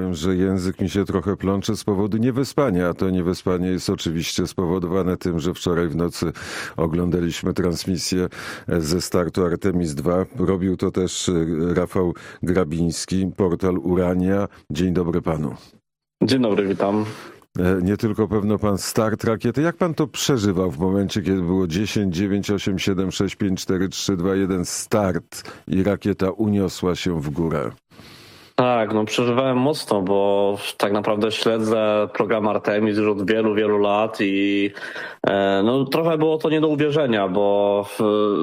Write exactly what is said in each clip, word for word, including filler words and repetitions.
powiem, że język mi się trochę plącze z powodu niewyspania, a to niewyspanie jest oczywiście spowodowane tym, że wczoraj w nocy oglądaliśmy transmisję ze startu Artemis dwa. Robił to też Rafał Grabiński, portal Urania. Dzień dobry panu. Dzień dobry, witam. Nie tylko pewno pan start rakiety. Jak pan to przeżywał w momencie, kiedy było dziesięć, dziewięć, osiem, siedem, sześć, pięć, cztery, trzy, dwa, jeden start i rakieta uniosła się w górę? Tak, no przeżywałem mocno, bo tak naprawdę śledzę program Artemis już od wielu, wielu lat i e, no trochę było to nie do uwierzenia, bo w,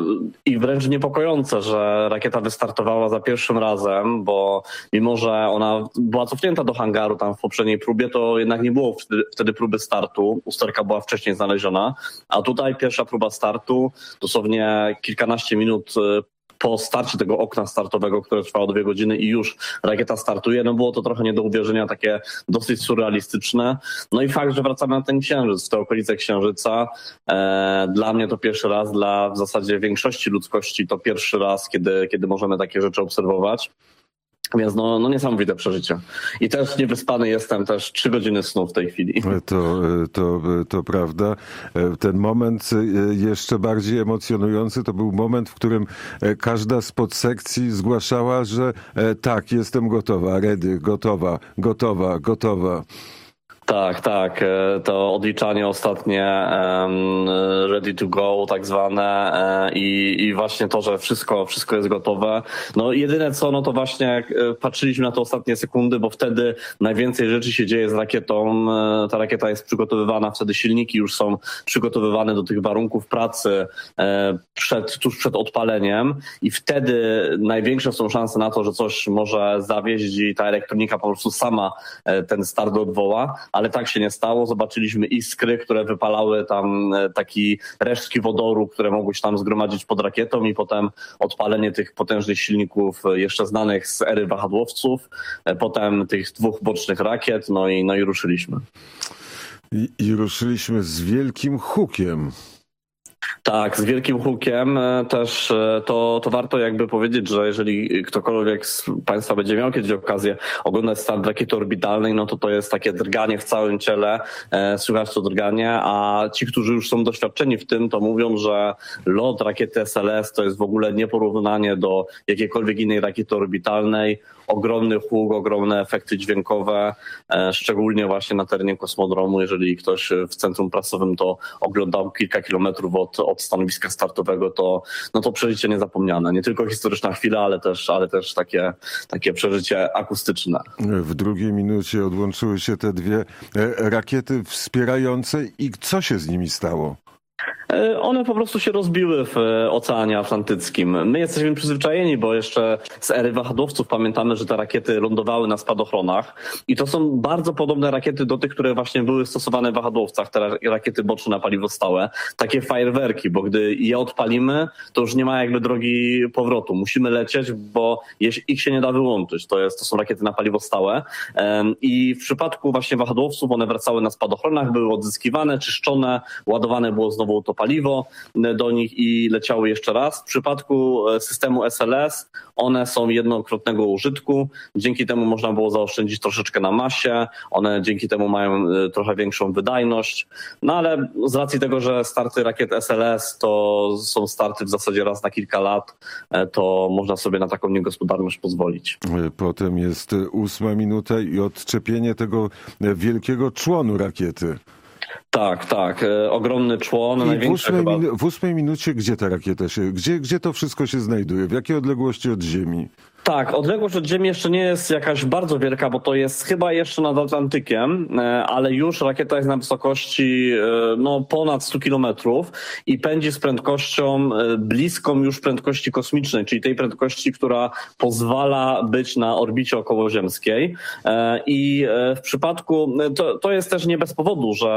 i wręcz niepokojące, że rakieta wystartowała za pierwszym razem, bo mimo, że ona była cofnięta do hangaru tam w poprzedniej próbie, to jednak nie było wtedy, wtedy próby startu. Usterka była wcześniej znaleziona, a tutaj pierwsza próba startu, dosłownie kilkanaście minut po starcie tego okna startowego, które trwało dwie godziny i już rakieta startuje, no było to trochę nie do uwierzenia, takie dosyć surrealistyczne. No i fakt, że wracamy na ten księżyc, w te okolice księżyca. E, dla mnie to pierwszy raz, dla w zasadzie większości ludzkości to pierwszy raz, kiedy, kiedy możemy takie rzeczy obserwować. Więc no, no niesamowite przeżycie. I też niewyspany jestem, też trzy godziny snu w tej chwili. To, to, to prawda. Ten moment jeszcze bardziej emocjonujący to był moment, w którym każda z podsekcji zgłaszała, że tak, jestem gotowa, ready, gotowa, gotowa, gotowa. Tak, tak. To odliczanie ostatnie um, ready to go tak zwane i, i właśnie to, że wszystko, wszystko jest gotowe. No jedyne co, no to właśnie jak patrzyliśmy na te ostatnie sekundy, bo wtedy najwięcej rzeczy się dzieje z rakietą. Ta rakieta jest przygotowywana, wtedy silniki już są przygotowywane do tych warunków pracy przed, tuż przed odpaleniem i wtedy największe są szanse na to, że coś może zawieść i ta elektronika po prostu sama ten start odwoła. Ale tak się nie stało. Zobaczyliśmy iskry, które wypalały tam taki resztki wodoru, które mogły się tam zgromadzić pod rakietą i potem odpalenie tych potężnych silników jeszcze znanych z ery wahadłowców, potem tych dwóch bocznych rakiet, no i, no i ruszyliśmy. I, i ruszyliśmy z wielkim hukiem. Tak, z wielkim hukiem też to, to warto jakby powiedzieć, że jeżeli ktokolwiek z Państwa będzie miał kiedyś okazję oglądać start rakiety orbitalnej, no to to jest takie drganie w całym ciele, słychać to drganie, a ci, którzy już są doświadczeni w tym, to mówią, że lot rakiety S L S to jest w ogóle nieporównanie do jakiejkolwiek innej rakiety orbitalnej. Ogromny huk, ogromne efekty dźwiękowe, szczególnie właśnie na terenie kosmodromu. Jeżeli ktoś w centrum prasowym to oglądał kilka kilometrów od, od stanowiska startowego, to, no to przeżycie niezapomniane. Nie tylko historyczna chwila, ale też, ale też takie, takie przeżycie akustyczne. W drugiej minucie odłączyły się te dwie rakiety wspierające i co się z nimi stało? One po prostu się rozbiły w Oceanie Atlantyckim. My jesteśmy przyzwyczajeni, bo jeszcze z ery wahadłowców pamiętamy, że te rakiety lądowały na spadochronach i to są bardzo podobne rakiety do tych, które właśnie były stosowane w wahadłowcach, te rakiety boczne na paliwo stałe. Takie fajerwerki, bo gdy je odpalimy, to już nie ma jakby drogi powrotu. Musimy lecieć, bo ich się nie da wyłączyć. To, jest, to są rakiety na paliwo stałe i w przypadku właśnie wahadłowców one wracały na spadochronach, były odzyskiwane, czyszczone, ładowane było znowu to paliwo do nich i leciały jeszcze raz. W przypadku systemu S L S one są jednokrotnego użytku. Dzięki temu można było zaoszczędzić troszeczkę na masie. One dzięki temu mają trochę większą wydajność. No ale z racji tego, że starty rakiet S L S to są starty w zasadzie raz na kilka lat, to można sobie na taką niegospodarność pozwolić. Potem jest ósma minuta i odczepienie tego wielkiego członu rakiety. Tak, tak. Ogromny człon. I w ósmej, chyba... minu- w ósmej minucie gdzie ta rakieta się, gdzie, gdzie to wszystko się znajduje? W jakiej odległości od Ziemi? Tak, odległość od Ziemi jeszcze nie jest jakaś bardzo wielka, bo to jest chyba jeszcze nad Atlantykiem, ale już rakieta jest na wysokości no, ponad stu kilometrów i pędzi z prędkością bliską już prędkości kosmicznej, czyli tej prędkości, która pozwala być na orbicie okołoziemskiej. I w przypadku, to, to jest też nie bez powodu, że taka trajektoria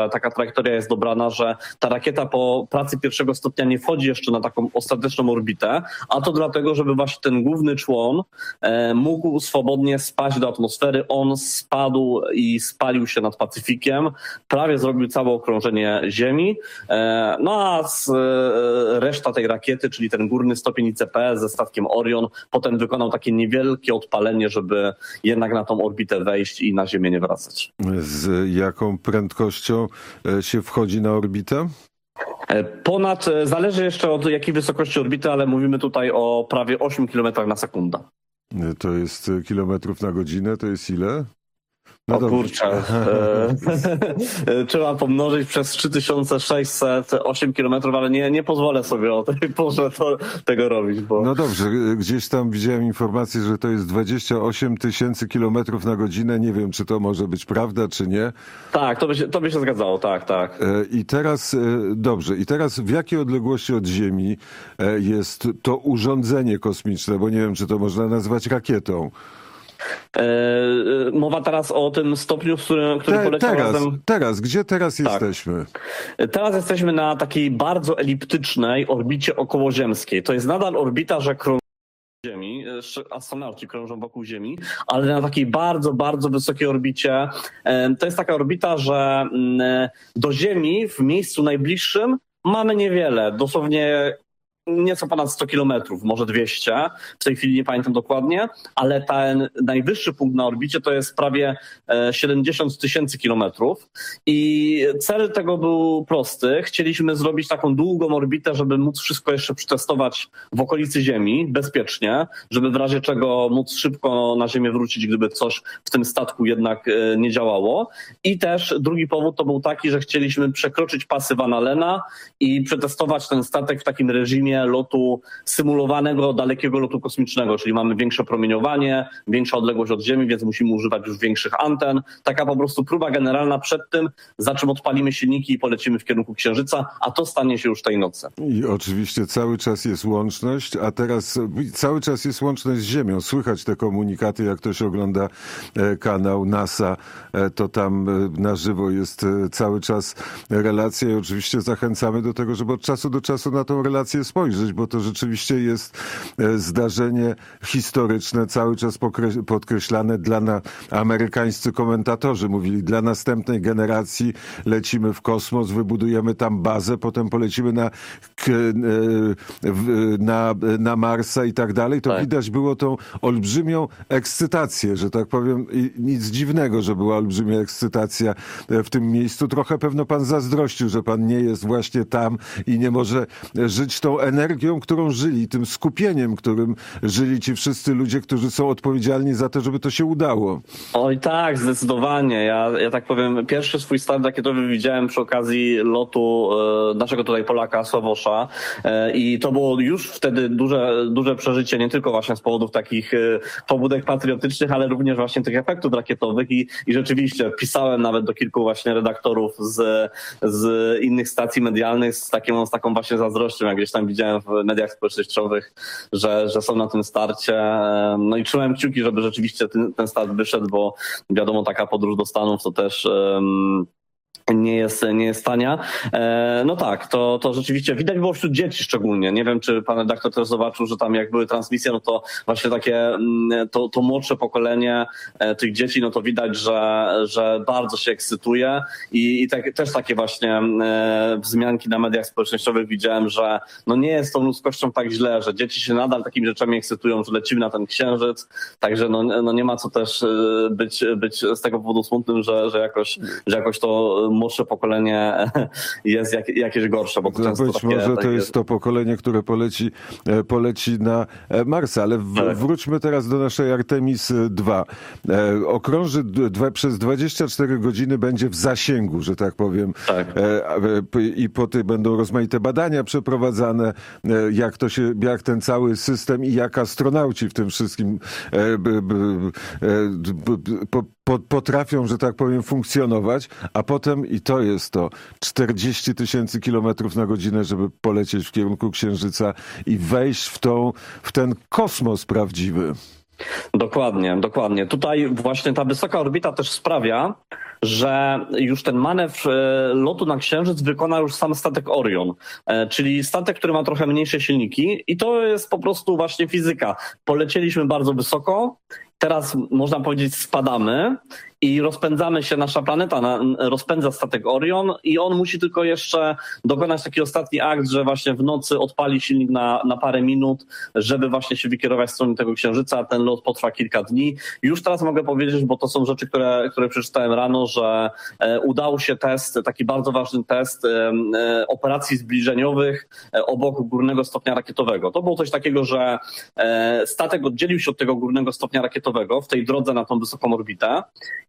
trajektoria jest dobrana, że ta rakieta po pracy pierwszego stopnia nie wchodzi jeszcze na taką ostateczną orbitę, a to dlatego, żeby właśnie ten główny człon e, mógł swobodnie spaść do atmosfery. On spadł i spalił się nad Pacyfikiem, prawie zrobił całe okrążenie Ziemi, e, no a z, e, reszta tej rakiety, czyli ten górny stopień I C P ze statkiem Orion, potem wykonał takie niewielkie odpalenie, żeby jednak na tą orbitę wejść i na Ziemię nie wracać. Z jaką prędkością się wchodzi na orbitę? Ponad, zależy jeszcze od jakiej wysokości orbity, ale mówimy tutaj o prawie ośmiu kilometrach na sekundę. To jest kilometrów na godzinę, to jest ile? No o kurczę, e, trzeba pomnożyć przez trzy tysiące sześćset osiem kilometrów, ale nie, nie pozwolę sobie o tej porze to, tego robić. Bo... No dobrze, gdzieś tam widziałem informację, że to jest dwadzieścia osiem tysięcy kilometrów na godzinę. Nie wiem, czy to może być prawda, czy nie. Tak, to by się, to by się zgadzało, tak, tak. I teraz, dobrze, i teraz w jakiej odległości od Ziemi jest to urządzenie kosmiczne, bo nie wiem, czy to można nazwać rakietą. Mowa teraz o tym stopniu, w którym, który Te, poleciał teraz, razem... Teraz, gdzie teraz tak. jesteśmy? Teraz jesteśmy na takiej bardzo eliptycznej orbicie okołoziemskiej. To jest nadal orbita, że krąży Ziemi, astronauci krążą wokół Ziemi, ale na takiej bardzo, bardzo wysokiej orbicie. To jest taka orbita, że do Ziemi w miejscu najbliższym mamy niewiele, dosłownie nieco ponad sto kilometrów, może dwieście, w tej chwili nie pamiętam dokładnie, ale ten najwyższy punkt na orbicie to jest prawie siedemdziesiąt tysięcy kilometrów i cel tego był prosty. Chcieliśmy zrobić taką długą orbitę, żeby móc wszystko jeszcze przetestować w okolicy Ziemi bezpiecznie, żeby w razie czego móc szybko na Ziemię wrócić, gdyby coś w tym statku jednak nie działało. I też drugi powód to był taki, że chcieliśmy przekroczyć pasy Van Allena i przetestować ten statek w takim reżimie lotu symulowanego, dalekiego lotu kosmicznego, czyli mamy większe promieniowanie, większa odległość od Ziemi, więc musimy używać już większych anten. Taka po prostu próba generalna przed tym, za czym odpalimy silniki i polecimy w kierunku Księżyca, a to stanie się już tej nocy. I oczywiście cały czas jest łączność, a teraz cały czas jest łączność z Ziemią. Słychać te komunikaty, jak ktoś ogląda kanał NASA, to tam na żywo jest cały czas relacja i oczywiście zachęcamy do tego, żeby od czasu do czasu na tą relację spojrzeć, bo to rzeczywiście jest zdarzenie historyczne, cały czas podkreślane dla na, amerykańscy komentatorzy mówili, dla następnej generacji lecimy w kosmos, wybudujemy tam bazę, potem polecimy na, na, na Marsa i tak dalej. To tak. Widać było tą olbrzymią ekscytację, że tak powiem, i nic dziwnego, że była olbrzymia ekscytacja w tym miejscu. Trochę pewno pan zazdrościł, że pan nie jest właśnie tam i nie może żyć tą energią, którą żyli, tym skupieniem, którym żyli ci wszyscy ludzie, którzy są odpowiedzialni za to, żeby to się udało. Oj tak, zdecydowanie. Ja, ja tak powiem, pierwszy swój start rakietowy widziałem przy okazji lotu e, naszego tutaj Polaka, Sławosza e, i to było już wtedy duże, duże przeżycie, nie tylko właśnie z powodów takich e, pobudek patriotycznych, ale również właśnie tych efektów rakietowych i, i rzeczywiście pisałem nawet do kilku właśnie redaktorów z, z innych stacji medialnych z taką, z taką właśnie zazdrością, jak gdzieś tam widziałem w mediach społecznościowych, że, że są na tym starcie. No i trzymałem kciuki, żeby rzeczywiście ten, ten start wyszedł, bo wiadomo, taka podróż do Stanów to też um, nie jest, nie jest tania. E, no tak, to, to rzeczywiście widać było wśród dzieci szczególnie. Nie wiem, czy pan redaktor też zobaczył, że tam jak były transmisje, no to właśnie takie to, to młodsze pokolenie e, tych dzieci, no to widać, że, że bardzo się ekscytuje i, i tak, też takie właśnie e, wzmianki na mediach społecznościowych widziałem, że no nie jest tą ludzkością tak źle, że dzieci się nadal takimi rzeczami ekscytują, że lecimy na ten Księżyc, także no, no nie ma co też być, być z tego powodu smutnym, że, że, jakoś, że jakoś to młodsze pokolenie jest jak, jakieś gorsze. Bo to to często być takie, może to takie... jest to pokolenie, które poleci, poleci na Marsa, ale w, tak. wróćmy teraz do naszej Artemis dwa. Okrąży dwa, przez dwadzieścia cztery godziny, będzie w zasięgu, że tak powiem. Tak. I po tym będą rozmaite badania przeprowadzane, jak to się, jak ten cały system i jak astronauci w tym wszystkim potrafią, że tak powiem, funkcjonować, a potem, i to jest to, czterdzieści tysięcy kilometrów na godzinę, żeby polecieć w kierunku Księżyca i wejść w tą, w ten kosmos prawdziwy. Dokładnie, dokładnie. Tutaj właśnie ta wysoka orbita też sprawia, że już ten manewr e, lotu na Księżyc wykona już sam statek Orion, e, czyli statek, który ma trochę mniejsze silniki i to jest po prostu właśnie fizyka. Polecieliśmy bardzo wysoko, teraz można powiedzieć spadamy i rozpędzamy się, nasza planeta na, rozpędza statek Orion i on musi tylko jeszcze dokonać taki ostatni akt, że właśnie w nocy odpali silnik na, na parę minut, żeby właśnie się wykierować w stronę tego Księżyca. Ten lot potrwa kilka dni. Już teraz mogę powiedzieć, bo to są rzeczy, które, które przeczytałem rano, że e, udał się test, taki bardzo ważny test e, e, operacji zbliżeniowych e, obok górnego stopnia rakietowego. To było coś takiego, że e, statek oddzielił się od tego górnego stopnia rakietowego w tej drodze na tą wysoką orbitę.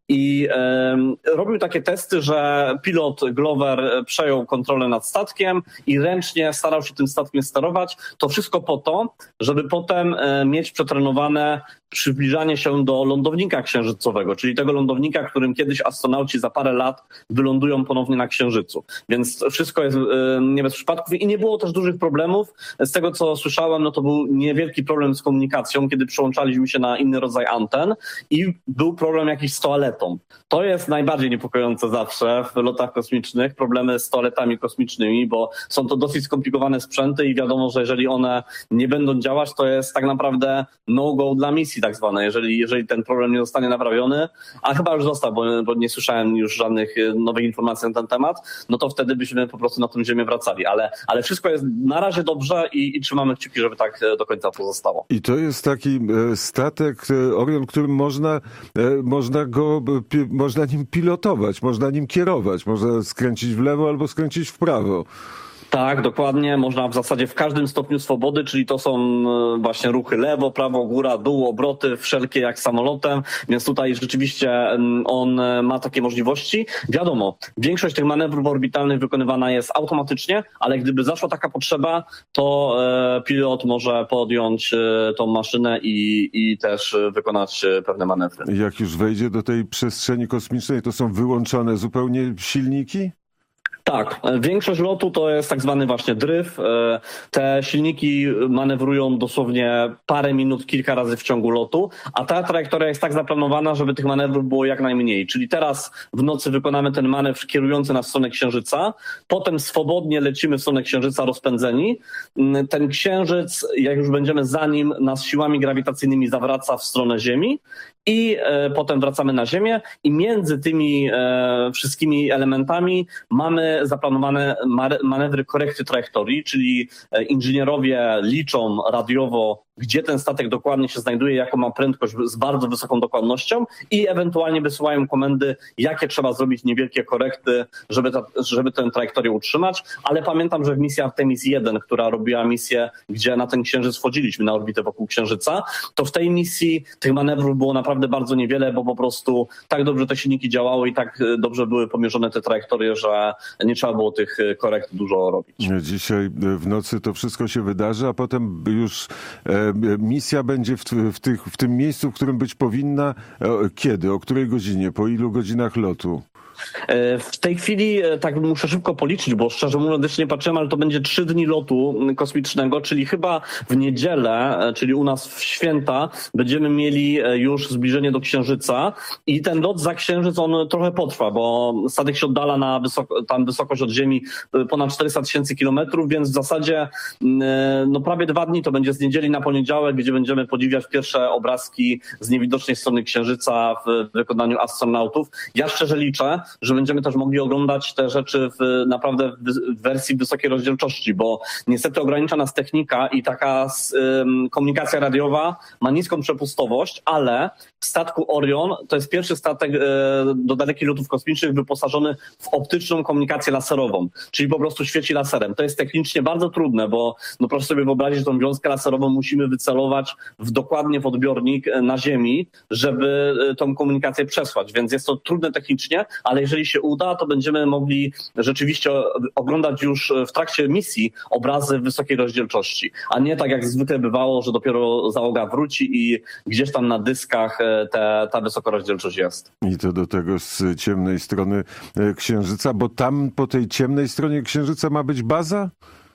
I e, robił takie testy, że pilot Glover przejął kontrolę nad statkiem i ręcznie starał się tym statkiem sterować. To wszystko po to, żeby potem e, mieć przetrenowane przybliżanie się do lądownika księżycowego, czyli tego lądownika, którym kiedyś astronauci za parę lat wylądują ponownie na Księżycu. Więc wszystko jest e, nie bez przypadków i nie było też dużych problemów. Z tego, co słyszałem, no to był niewielki problem z komunikacją, kiedy przyłączaliśmy się na inny rodzaj anten i był problem jakiś z toaletą. To jest najbardziej niepokojące zawsze w lotach kosmicznych, problemy z toaletami kosmicznymi, bo są to dosyć skomplikowane sprzęty i wiadomo, że jeżeli one nie będą działać, to jest tak naprawdę no-go dla misji tak zwane, jeżeli, jeżeli ten problem nie zostanie naprawiony, a chyba już został, bo, bo nie słyszałem już żadnych nowych informacji na ten temat, no to wtedy byśmy po prostu na tę ziemię wracali, ale, ale wszystko jest na razie dobrze i, i trzymamy kciuki, żeby tak do końca pozostało. I to jest taki statek Orion, którym można, można go, można nim pilotować, można nim kierować, można skręcić w lewo albo skręcić w prawo. Tak, dokładnie. Można w zasadzie w każdym stopniu swobody, czyli to są właśnie ruchy lewo, prawo, góra, dół, obroty, wszelkie jak samolotem, więc tutaj rzeczywiście on ma takie możliwości. Wiadomo, większość tych manewrów orbitalnych wykonywana jest automatycznie, ale gdyby zaszła taka potrzeba, to pilot może podjąć tą maszynę i, i też wykonać pewne manewry. Jak już wejdzie do tej przestrzeni kosmicznej, to są wyłączone zupełnie silniki? Tak, większość lotu to jest tak zwany właśnie dryf. Te silniki manewrują dosłownie parę minut, kilka razy w ciągu lotu, a ta trajektoria jest tak zaplanowana, żeby tych manewrów było jak najmniej. Czyli teraz w nocy wykonamy ten manewr kierujący nas w stronę Księżyca, potem swobodnie lecimy w stronę Księżyca rozpędzeni. Ten Księżyc, jak już będziemy za nim, nas siłami grawitacyjnymi zawraca w stronę Ziemi i e, potem wracamy na Ziemię i między tymi e, wszystkimi elementami mamy zaplanowane manewry korekty trajektorii, czyli inżynierowie liczą radiowo, gdzie ten statek dokładnie się znajduje, jaką ma prędkość z bardzo wysoką dokładnością i ewentualnie wysyłają komendy, jakie trzeba zrobić niewielkie korekty, żeby, ta, żeby tę trajektorię utrzymać. Ale pamiętam, że w misji Artemis jeden, która robiła misję, gdzie na ten Księżyc wchodziliśmy, na orbitę wokół Księżyca, to w tej misji tych manewrów było naprawdę bardzo niewiele, bo po prostu tak dobrze te silniki działały i tak dobrze były pomierzone te trajektorie, że nie trzeba było tych korekt dużo robić. Dzisiaj w nocy to wszystko się wydarzy, a potem już e, misja będzie w, w, tych, w tym miejscu, w którym być powinna. E, kiedy? O której godzinie? Po ilu godzinach lotu? W tej chwili tak muszę szybko policzyć, bo szczerze mówiąc jeszcze nie patrzyłem, ale to będzie trzy dni lotu kosmicznego, czyli chyba w niedzielę, czyli u nas w święta, będziemy mieli już zbliżenie do Księżyca i ten lot za Księżyc on trochę potrwa, bo statek się oddala na wysoko, tam wysokość od Ziemi ponad czterysta tysięcy kilometrów, więc w zasadzie no prawie dwa dni to będzie z niedzieli na poniedziałek, gdzie będziemy podziwiać pierwsze obrazki z niewidocznej strony Księżyca w wykonaniu astronautów. Ja szczerze liczę, że będziemy też mogli oglądać te rzeczy w naprawdę w wersji wysokiej rozdzielczości, bo niestety ogranicza nas technika i taka um, komunikacja radiowa ma niską przepustowość, ale w statku Orion to jest pierwszy statek e, do dalekich lotów kosmicznych wyposażony w optyczną komunikację laserową, czyli po prostu świeci laserem. To jest technicznie bardzo trudne, bo no proszę sobie wyobrazić, że tą wiązkę laserową musimy wycelować w, dokładnie w odbiornik na Ziemi, żeby tą komunikację przesłać, więc jest to trudne technicznie, ale jeżeli się uda, to będziemy mogli rzeczywiście oglądać już w trakcie misji obrazy wysokiej rozdzielczości, a nie tak jak zwykle bywało, że dopiero załoga wróci i gdzieś tam na dyskach te, ta wysoka rozdzielczość jest. I to do tego z ciemnej strony Księżyca, bo tam po tej ciemnej stronie Księżyca ma być baza?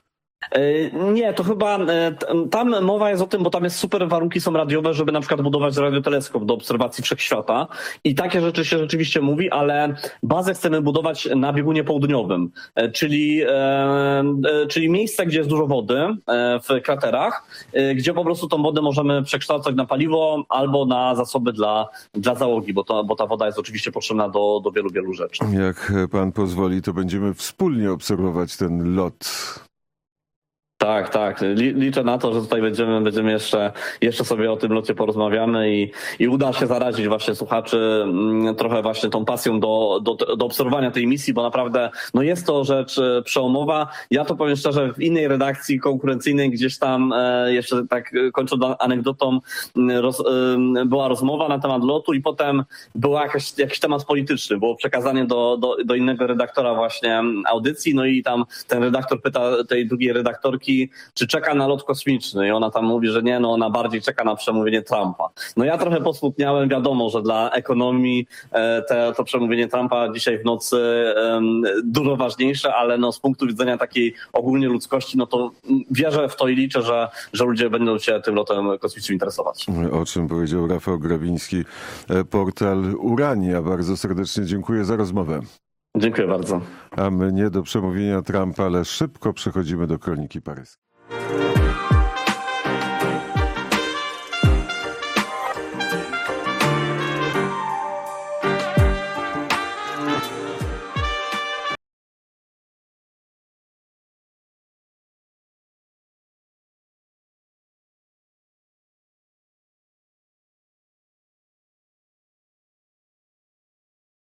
Nie, to chyba tam mowa jest o tym, bo tam jest super warunki są radiowe, żeby na przykład budować radioteleskop do obserwacji wszechświata i takie rzeczy się rzeczywiście mówi, ale bazę chcemy budować na biegunie południowym, czyli, czyli miejsce, gdzie jest dużo wody w kraterach, gdzie po prostu tą wodę możemy przekształcać na paliwo albo na zasoby dla, dla załogi, bo, to, bo ta woda jest oczywiście potrzebna do, do wielu, wielu rzeczy. Jak pan pozwoli, to będziemy wspólnie obserwować ten lot. Tak, tak. Liczę na to, że tutaj będziemy, będziemy jeszcze, jeszcze sobie o tym locie porozmawiamy i, i uda się zarazić właśnie słuchaczy trochę właśnie tą pasją do, do, do obserwowania tej misji, bo naprawdę no jest to rzecz przełomowa. Ja to powiem szczerze, w innej redakcji konkurencyjnej gdzieś tam jeszcze tak kończąc anegdotą roz, była rozmowa na temat lotu i potem był jakaś, jakiś temat polityczny. Było przekazanie do, do, do innego redaktora właśnie audycji, no i tam ten redaktor pyta tej drugiej redaktorki, czy czeka na lot kosmiczny i ona tam mówi, że nie, no ona bardziej czeka na przemówienie Trumpa. No ja trochę posmutniałem, wiadomo, że dla ekonomii te, to przemówienie Trumpa dzisiaj w nocy um, dużo ważniejsze, ale no z punktu widzenia takiej ogólnie ludzkości, no to wierzę w to i liczę, że, że ludzie będą się tym lotem kosmicznym interesować. O czym powiedział Rafał Grabiński, portal Urania. Bardzo serdecznie dziękuję za rozmowę. Dziękuję bardzo. A my nie do przemówienia Trumpa, ale szybko przechodzimy do kroniki paryskiej.